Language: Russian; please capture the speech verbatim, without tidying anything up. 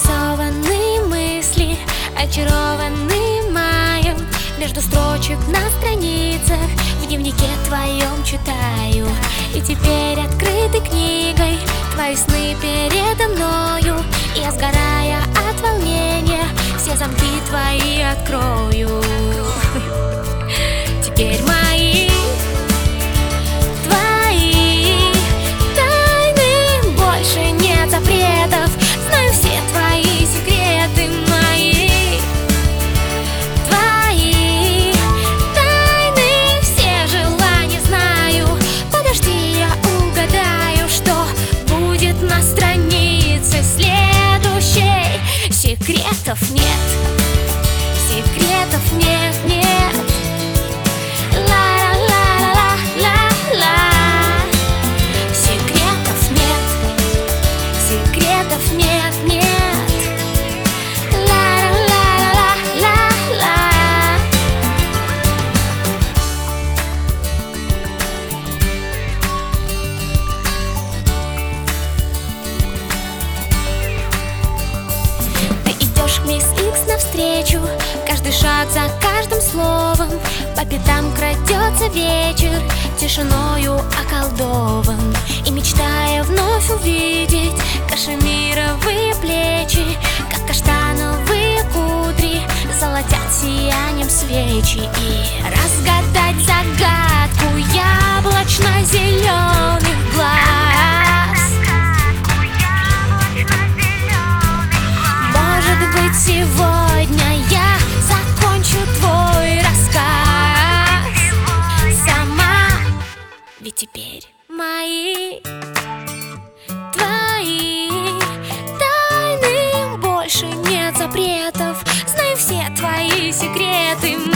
Нарисованы мысли, очарованы маем. Между строчек на страницах в дневнике твоем читаю. И теперь открытой книгой твои сны передо мною. Я, сгорая от волнения, все замки твои открою. Теперь мои, твои тайны, больше нет запретов. Знаю все твои секреты, мои, твои тайны, все желания знаю. Подожди, я угадаю, что будет на странице следующей. Секретов нет, секретов нет, нет. Нет, нет, ла-ла-ла-ла-ла-ла. Ты идешь к мисс Икс навстречу, каждый шаг за каждым словом. По пятам крадется вечер, тишиною околдован. И мечтая вновь увидеть кашемировые плечи, как каштановые кудри золотят сиянием свечи. И разгадать загадку яблочно-зеленых глаз. Может быть, сегодня я закончу твой рассказ сама. Ведь теперь мои, твои тайны, больше нет запретов. Знаю все твои секреты.